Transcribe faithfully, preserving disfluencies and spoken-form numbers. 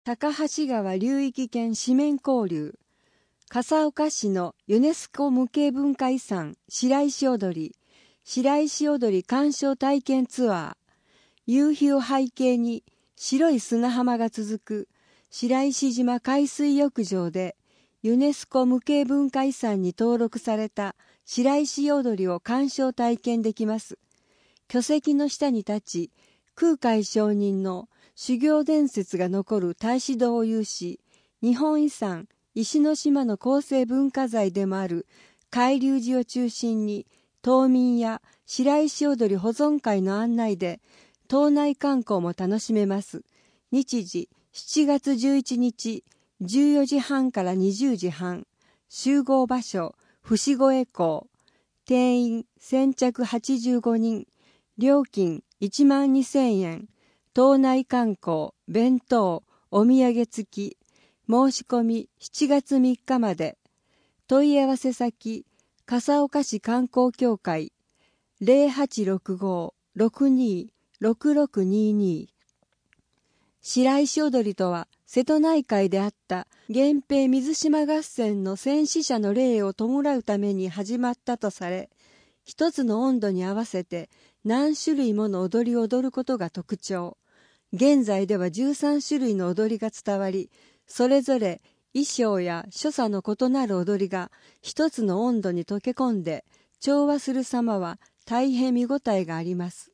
高橋川流域圏四面交流、笠岡市のユネスコ無形文化遺産白石踊り、白石踊り鑑賞体験ツアー、夕日を背景に白い砂浜が続く白石島海水浴場でユネスコ無形文化遺産に登録された白石踊りを鑑賞体験できます。巨石の下に立ち、空海上人の修行伝説が残る太子堂を有し、日本遺産石の島の構成文化財でもある海龍寺を中心に、島民や白石踊り保存会の案内で島内観光も楽しめます。日時しちがつじゅういちにちじゅうよじはんからにじゅうじはん、集合場所伏越港、定員先着はちじゅうごにん、料金いちまんにせんえん、島内観光、弁当、お土産付き、申し込みしちがつみっかまで。問い合わせ先、笠岡市観光協会 ゼロはちろくご ろくにろくろくにに。白石踊りとは、瀬戸内海であった源平水島合戦の戦死者の霊を弔うために始まったとされ、一つの温度に合わせて何種類もの踊りを踊ることが特徴。現在ではじゅうさんしゅるいの踊りが伝わり、それぞれ衣装や所作の異なる踊りが一つの温度に溶け込んで調和する様は大変見応えがあります。